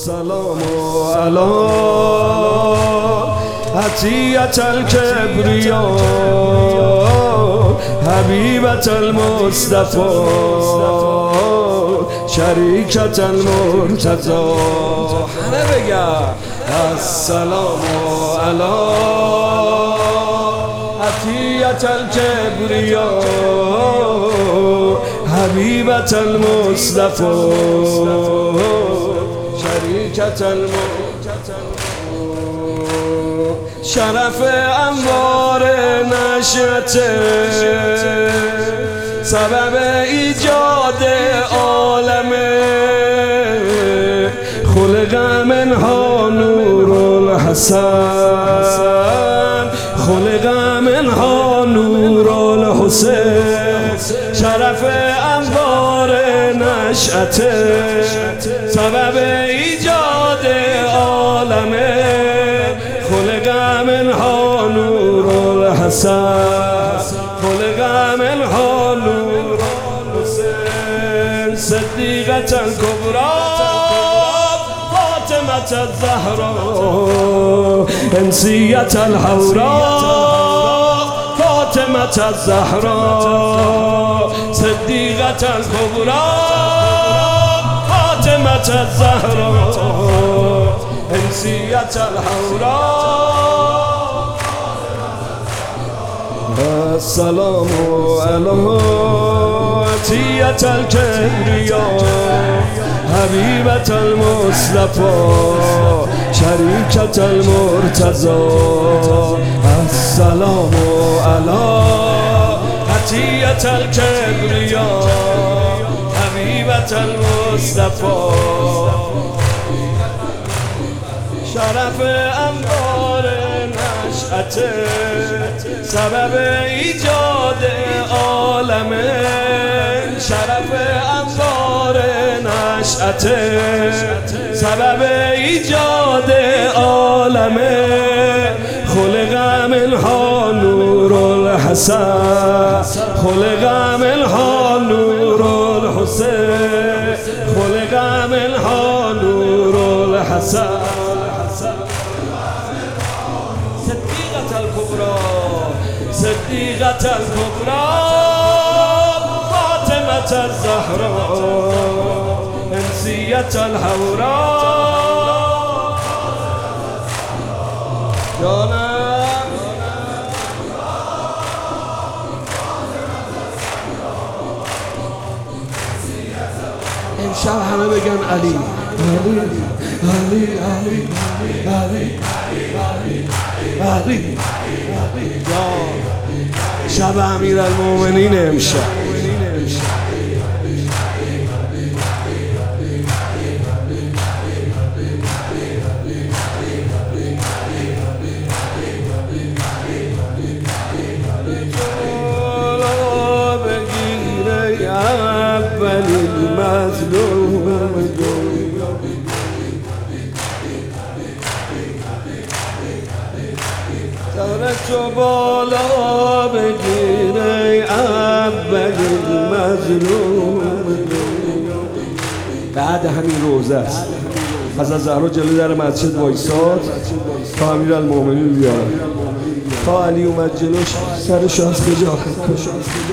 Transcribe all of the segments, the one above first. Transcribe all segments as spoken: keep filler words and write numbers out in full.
السلام علی عطیة الکبریا حبیبة المصطفى شریکة المرتضی. همه بگم السلام علی عطیة الکبریا حبیبة المصطفى شریکة المرتضی. شرف انوار نشأت سبب ایجاد عالم خلق منها نور الحسن خلق منها نور الحسین. شرف انوار نشأت سبب ایجاد عالم خلق منها نور الحسن خلق منها نور الحسین. صدیقة الکبری فاطمة الزهراء انسیة الحوراء فاطمة الزهراء صدیقة الکبری فاطمة الزهراء انسیة الحوراء. السلام علی عطیة الکبریا حبیبة المصطفى شریکة المرتضی. السلام علی عطیة الکبریا حبیبة المصطفى شرف انوار نشأت سبب ایجاد عالم شرف انوار نشأت سبب ایجاد عالم خلق منها نور الحسن خلق منها نور الحسین خلق منها نور الحسن. صدیقة الکبری صدیقة الکبری فاطمة الزهراء انسیة الحوراء. جانم امشب همه بگن علی علی علی علی علی علی علی. شب امیرالمومنین امشب. سرشو بالا بگیر ای اول مظلوم. بعد همین روزه است حضرت زهرا جلوی در مسجد وایساد تا امیرالمومنین بیارن تا علی اومد جلوش سرش از خجالت کشید.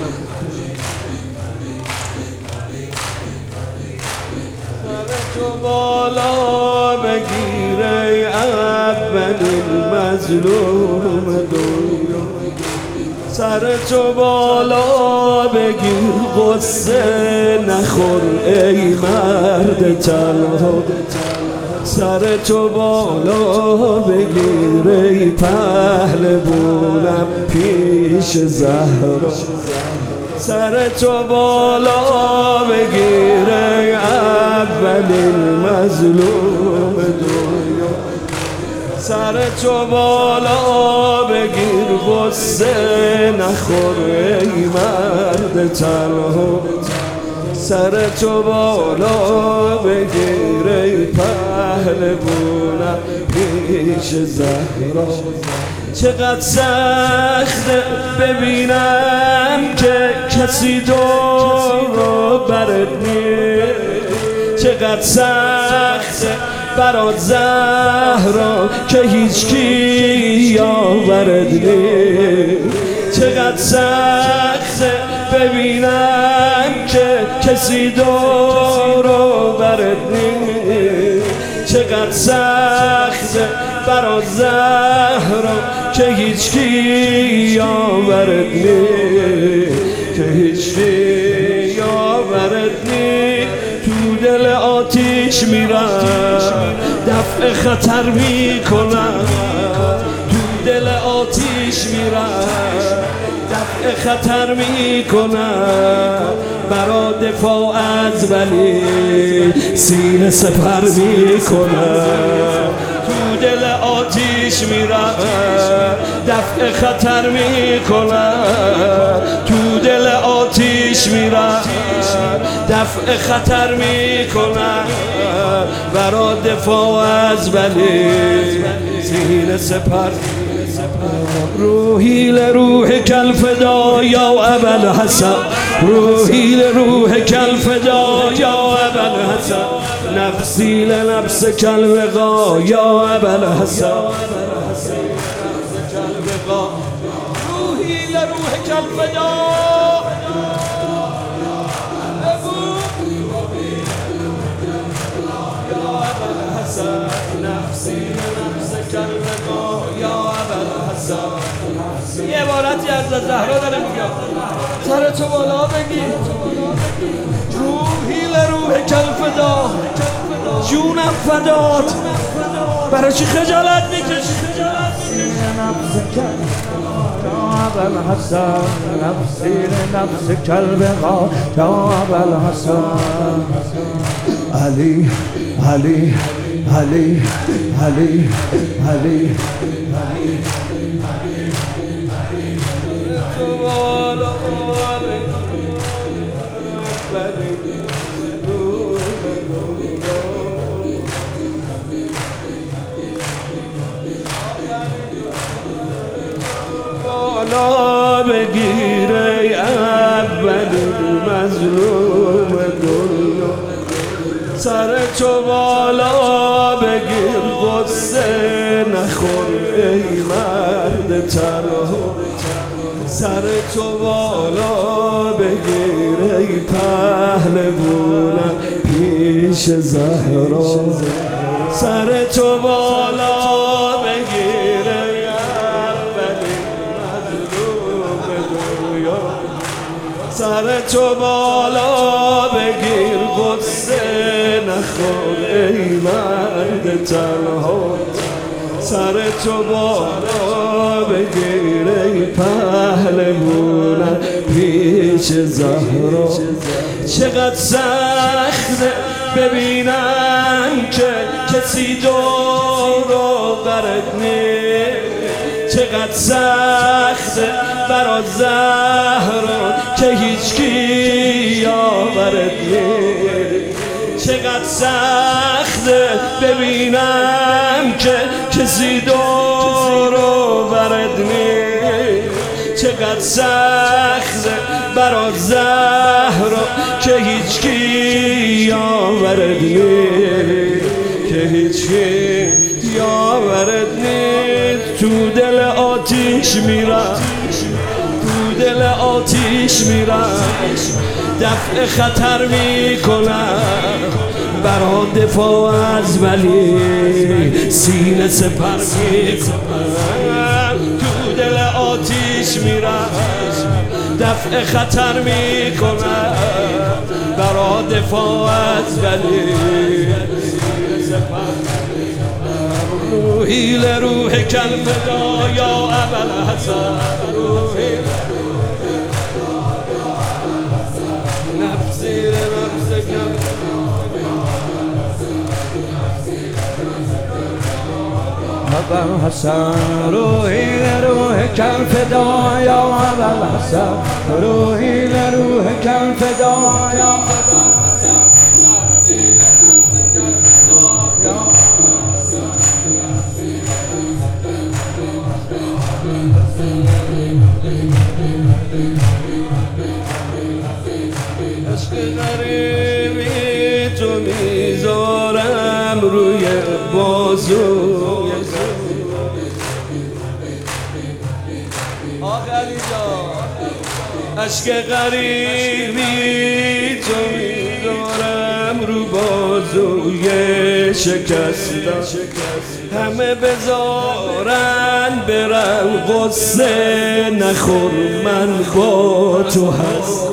سرشو بالا بگیر ای اول مظلوم دنیا سر تو بالا بگیر غصه نخور ای مرد تنها سر تو بالا بگیر ای پهلوانم پیش زهرا سر تو بالا بگیر ای اولین مظلوم دنیا سر تو بالا بگیر غصه نخور ای مرد تنها سر تو بالا بگیر ای پهلوانم پیش زهرا. چقدر سخته ببینم که کسی دور برت نیست چقدر سخته برات زهرا که هیچ کی یاورت نیست. چقدر سخته ببینم که کسی دور و برت نیست. چقدر سخته برات زهرا که هیچ کی یاورت نیست. که هیچ کی یاورت نیست. تو دل آتیش میرم دفع خطر میکنم. تو دل آتیش میرم دفع خطر میکنم. برا دفاع از ولی سینه سپر میکنم. تو دل آتیش میرم دفع خطر میکنم. تو دل آتیش میرم دفع خطر میکنم. برا دفاع از ولی سینه سپر. روحی لروح کل فدا یا ابوالحسن. روحی لروح کل فدا یا ابوالحسن. نفسی لنفس کل وقا یا ابوالحسن. روحی لروح کل فدا نفسی لنفس کل وقا یا ابوالحسن. یه عبارتی از زهرا داره میگه سر تو بالا بگی. روحی لروح کل فدا جونم فدات. برای چی خجالت میکشی؟ نفس کل یا ابوالحسن. نفسی لنفس کل وقا یا ابوالحسن. علی علی علی علی علی بالا بگیره اول مظلوم دنیا. سر تو بالا بگیر غصه نخور ای مرد تنها. سر تو بالا بگیر ای پهلوانم پیش زهرا. سر تو بالا بگیر ای اولین مظلوم دنیا. سر تو بالا بگیر غصه نخور ای مرد تنها. سر تو بالا بگیر ای پهلوانم پیش زهرا. چقدر سخته ببینم که کسی دور و برت نیست. چقدر سخته برات زهرا که هیچ کی یاورت نیست. چقدر سخته ببینم که کسی دور و برت نیست. چقدر سخته برات زهرا که هیچ کی یاورت نیست. که هیچ کی یاورت نیست. تو دل آتیش میرم تو دل آتیش میرم دفع خطر میکنم. برا دفاع از ولی سینه سپر میکنم. تو دل آتیش میرم دفع خطر میکنم. برا دفاع از ولی سینه سپر. روحی لروح کل فدا یا ابوالحسن. روحی نفسی لنفس کل ابوالحسن. روحی لروح کل فدا یا ابوالحسن. روحی لروح کل فدا یا ابوالحسن. عشق غریبی تو میذارم رو روی بازوی آخری جا عشق غریبی تو میدارم رو بازوی شکستم همه بذارن برن قصه نخور من با تو هستم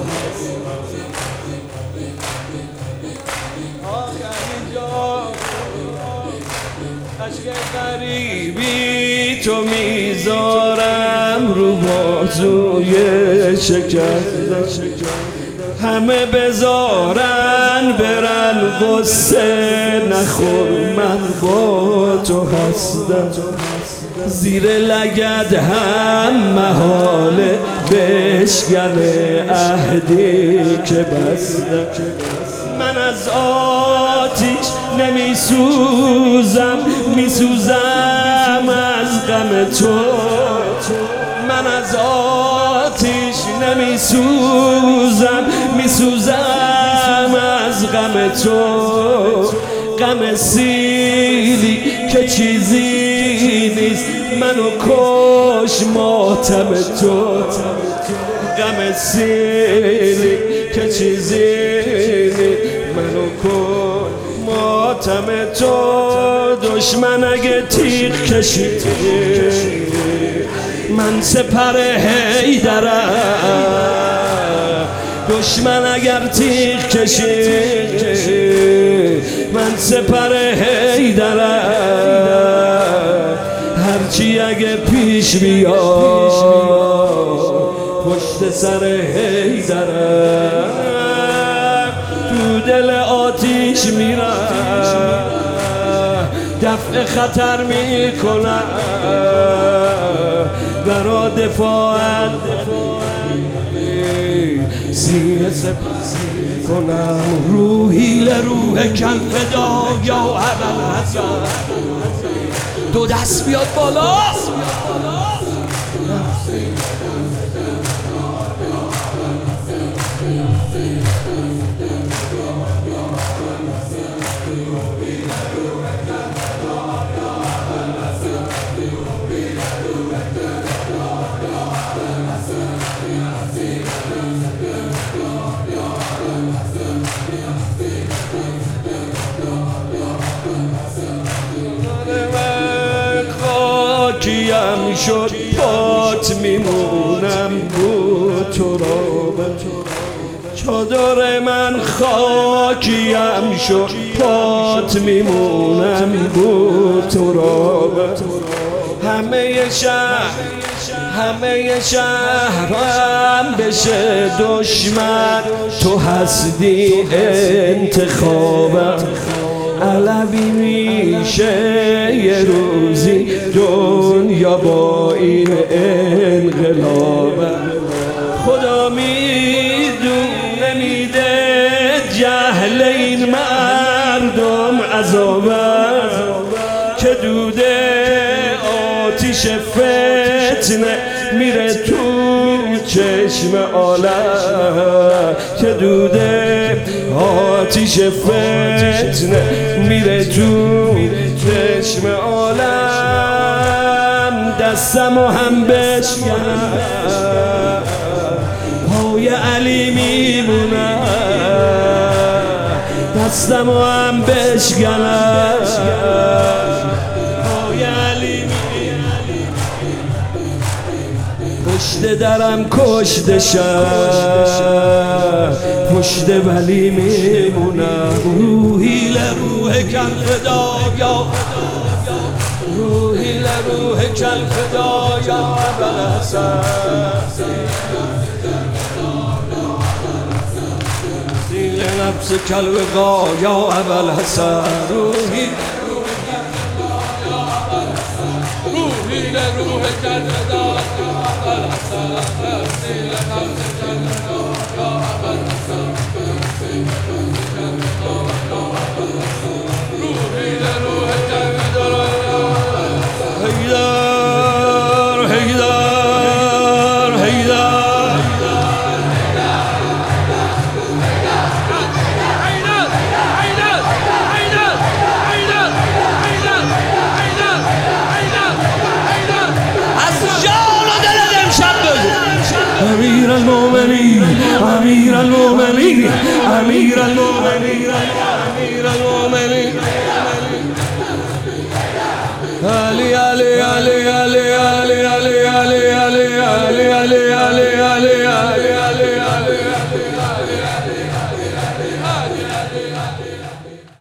عشق غریبی تو میذارم رو بازوی شکستم همه بذارن برن قصه نخور من با تو هستم زیر لگد هم محاله بشکن عهدی که بستم من از آتیش نمی سوزم می سوزم از غم تو من از آتیش نمی سوزم می سوزم از غم تو غم سیلی که چیزی نیست منو کش ماتم تو غم سیلی که چیزی نیست منو کش ماتم تو دشمن اگه تیغ کشید من سپر حیدرم دشمن اگر تیغ کشید من سپر حیدرم هرچی اگه پیش بیاد پشت سر حیدرم تو دل آتیش میرم دفع خطر میکنم برا دفاعت سینه سپسی کنم روحی لروح کن فدا یا ابوالحسن دو دست بیاد بالا کیم شد پات میمونم بود تو را چادر من خاکیم شد پات میمونم بود تو را همه شهر همه شهرم بشه دشمن تو هستی انتخابم علوی میشه یه روزی دنیا با این انقلاب خدا میدونه میده جهل این مردم عذابم که دوده آتیش فتنه میره تو چشم عالم که دوده آتیش فتنه میره تو چشم عالم دستمو هم بشکنم پای علی میمونم دستمو هم بشکنم پای علی پشت درم کشته شد پشت ولی میمونم روحی لروح کل فدا یا روحی لروح کل فدا یا ابوالحسن زیل نفس کل وقا یا ابوالحسن روحی روحی لروح کل فدا امیر المؤمنین امیر المؤمنین امیر المؤمنین امیر المؤمنین علی علی علی علی علی علی علی علی علی علی علی علی